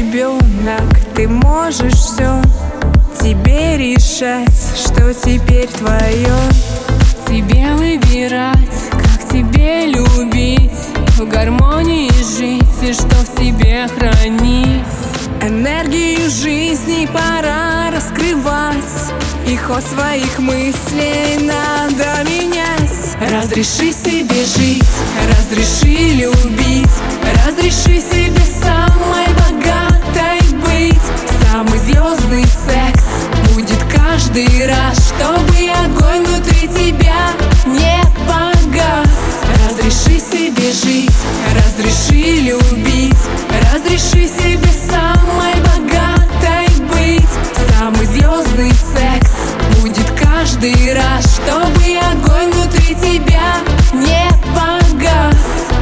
ребенок, ты можешь все. Тебе решать, что теперь твое. Тебе выбирать, как тебе любить, в гармонии жить и что в себе хранить. Энергию жизни пора раскрывать, и ход своих мыслей надо менять. Разреши себе жить, разреши любить, разреши себе самой богатой быть. Самый звездный секс будет каждый раз, чтобы огонь внутри тебя не погас. Разреши себе жить, разреши любить, разреши себе самой богатой быть. Самый звездный секс будет каждый раз, чтобы огонь внутри тебя не погас.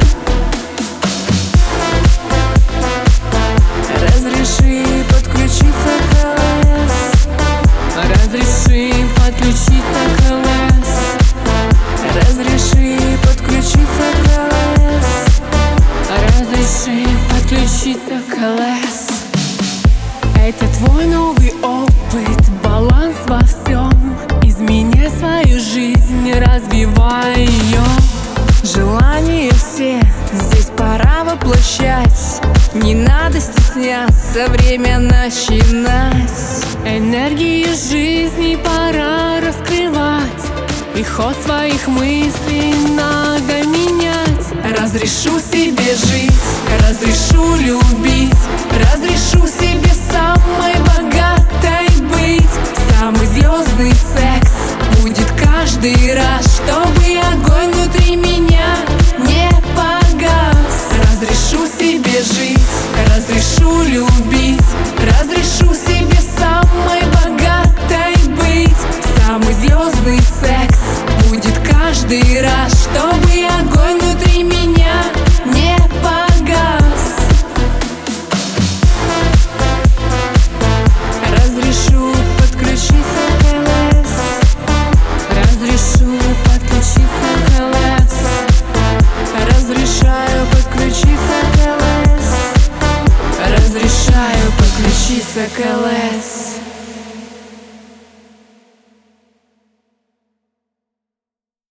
Разреши подключиться к ЛС. Разреши подключиться к ЛС. Разреши подключиться к ЛС. Разреши подключиться к ЛС. Это твой новый опыт, баланс во всем. Изменяй свою жизнь, развивай ее. Желания все здесь пора воплощать. Не надо стесняться, время начинать. Энергию жизни пора раскрывать, и ход своих мыслей надо менять. Разрешу себе жить, разрешу любить, разрешу себе самой богатой быть. Самый звездный секс будет каждый раз, чтобы огонь внутри меня не погас. Разрешу себе жить, разрешу любить, разрешу себе самой богатой быть. Самый звездный секс будет каждый раз, чтобы огонь внутри меня не погас. Разрешу подключиться к ЛС. Разрешу подключиться к ЛС. Разрешаю подключиться к ЛС. Разрешаю подключиться к ЛС.